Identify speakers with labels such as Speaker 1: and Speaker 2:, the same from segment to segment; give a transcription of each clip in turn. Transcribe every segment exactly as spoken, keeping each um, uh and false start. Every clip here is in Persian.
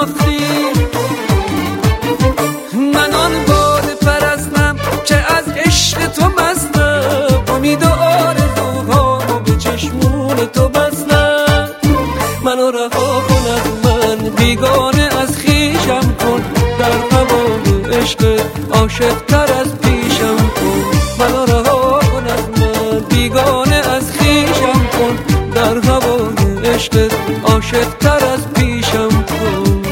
Speaker 1: ساختی. من آن باده پرستم که از عشق تو مستم، امید و آرزوهامو به چشمون تو بستم. منو رها کن از من، بیگانه از خویشم کن، در هوای عشق عاشق تر از پیشم کن. منو رها کن از من، بیگانه از خویشم کن، در هوای عشق عاشق تر از پیشم کن.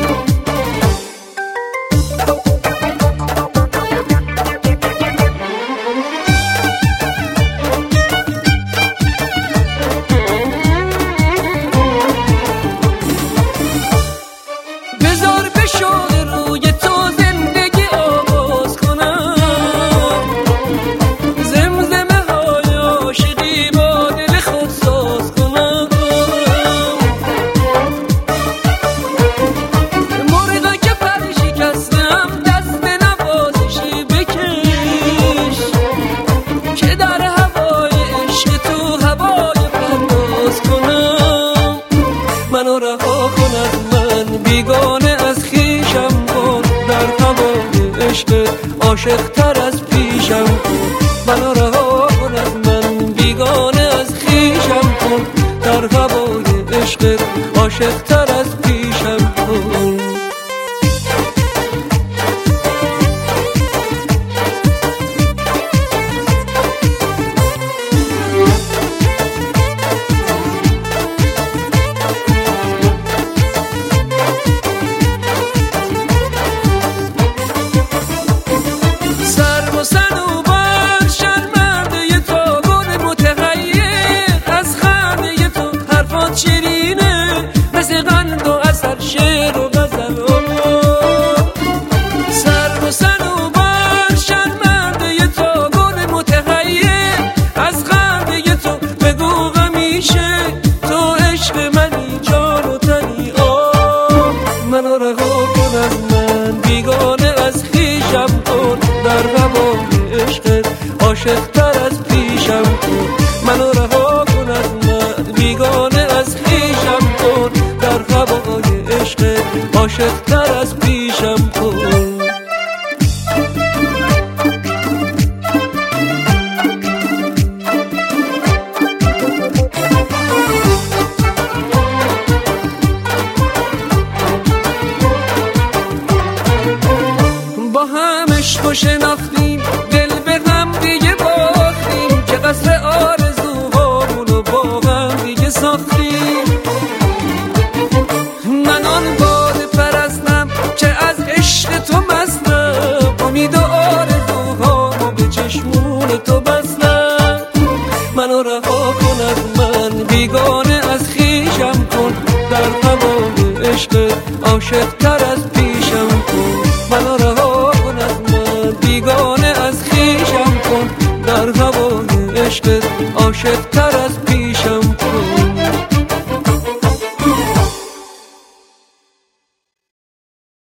Speaker 1: منو رها کن از من، بیگانه از خویشم کن، در هوای عشق عاشق تر از پیشم کن. منو رها کن از من، بیگانه از خویشم کن، در هوای عشق عاشق تر از پیشم کن. شیرینه مثل قند و عسل، شعر و غزل و سر و صنوبر شرمنده تو، گل متحیر از خنده تو. بگو همیشه تو عشق منی، جان و تنی. آه منو رها کن از من، بیگانه از خویشم کن، در هوای عشق عاشق تر از پیشم کن. منو رها کن از من، بیگانه از خویشم کن، در هوای عشق عاشق تر از پیشم کن. با هم عشق و شناختیم، دل به هم دیگه باختیم، که قصر آرزوهامونو با هم دیگه ساختیم. من آن باده پرستم که از عشق تو مستم، امید و آرزوهامو به چشمون تو بستم. منو رها کن از من، بیگانه از خویشم کن، در هوای عشق عاشق تر از پیشم کن. منو رها کن از من، بیگانه از خویشم کن، در هوای عشق عاشق تر از پیشم